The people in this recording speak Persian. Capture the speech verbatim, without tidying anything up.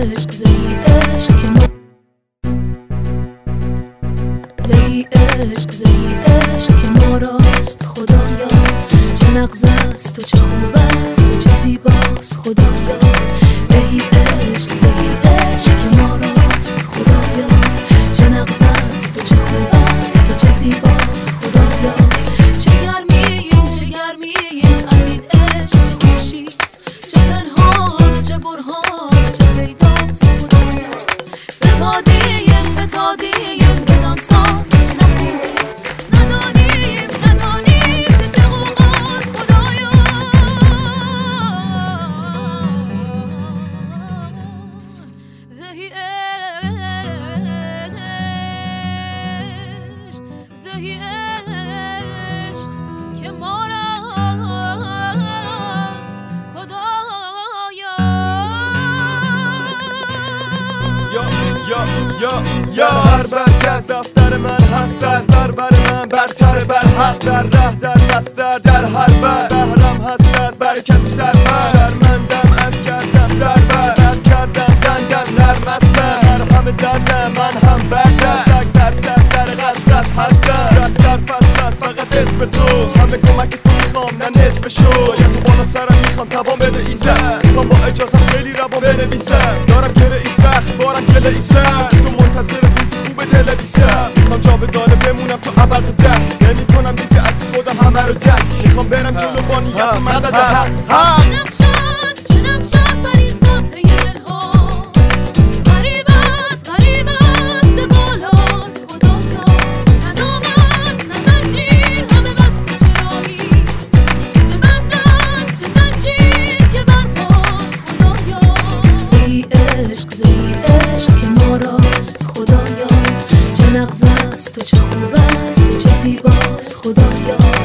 عشق زهی عشق که ما زهی عشق زهی عشق که ما راست خدایا، چه نغز است و چه خوب است و چه زیباست خدایا. زهی عشق زهی عشق که ما راست خدایا، چه نغز است و چه خوب است و چه زیباست خدایا. چه گرمییم چه گرمییم از این عشق خورشید، چه پنهان چه برهان چه پیداست خدایا. فتادیم فتادیم بدان سان نخیزیم، ندانیم ندانیم که چه غوغاست خدایا. زهی عشق زهی عشق که ما راست خدایا. یا یا یا یا هر برگز دفتر من هست از سر بر من برتر بر حق، در ره در بستر در هر بر بهرم هست از برکت سرور. شرمندم از کردم سرور رد کردم دندم نرم هستم، هر همه دردم من هم بردم. سگ در سر در قصرت هستم، در سر فصل است فقط اسم تو، همه کمک تو میخوام نه نصف شو. باید تو بالا سرم میخوام توان بده ایزد، میخوام با اجازت خیلی روان بنویسم. دارم گره ای سخت بارم گله ای سر، تو منتظر روزی خوب دل بیسم. میخوام جاودانه بمونم تو ابد ده، نمی کنم دیگه از خودم همه رو تک. میخوام برم جلو با نیت مدد ها چه نقشاست چه نقشاست بر این صفحه دلها، غریب است غریب است بالاست خدایا. نه دام است نه زنجیر همه بسته چرایی، چه بند است چه زنجیر که بند باست خدایا. زهی عشق زهی عشق که ما راست خدایا، چه نغز است و چه خوب است و چه زیباست خدایا.